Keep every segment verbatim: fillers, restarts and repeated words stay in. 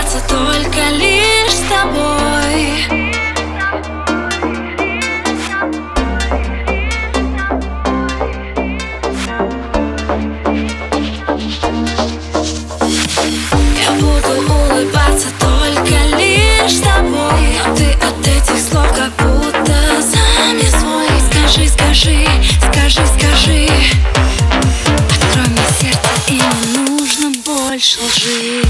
улыбаться только лишь с тобой. Я буду улыбаться только лишь с тобой, но ты от этих слов как будто сам не свой. Скажи, скажи, скажи, скажи, открой мне сердце, и не нужно больше лжи.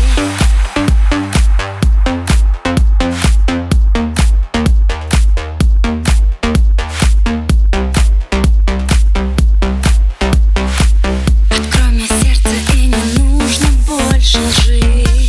Открой мне сердце, и не нужно больше лжи.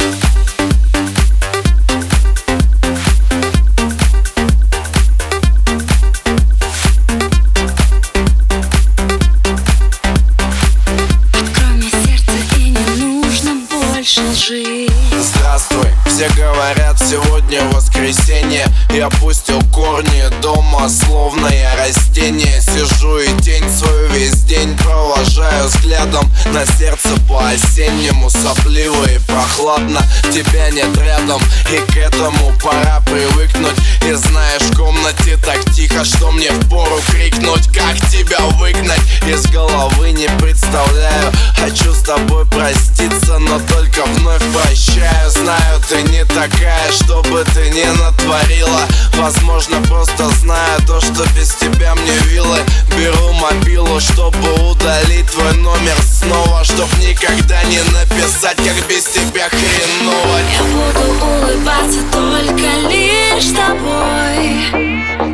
Лжи. Здравствуй, все говорят, сегодня воскресенье. Я пустил корни дома, словно я растение. Сижу и тень свою весь день провожаю взглядом. На сердце по-осеннему сопливо и прохладно. Тебя нет рядом, и к этому пора привыкнуть. И знаешь, в комнате так тихо, что мне впору крикнуть. Как тебя выгнать из головы, не представляю. Хочу с тобой проститься, но только вновь прощаю. Знаю, ты не такая, чтобы ты не натворила. Возможно, просто знаю то, что без тебя мне вилы. Беру мобилу, чтобы удалить твой номер снова, чтоб никогда не написать, как без тебя хреново. Я буду улыбаться только лишь с тобой.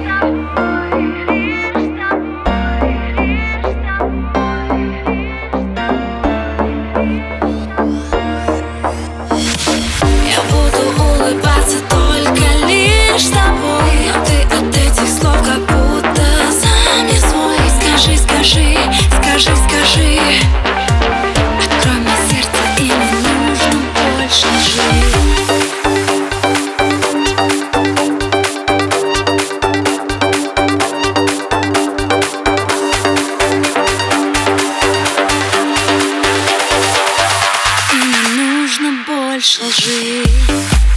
Скажи, скажи, открой мне сердце, и не нужно больше лжи. И не нужно больше лжи.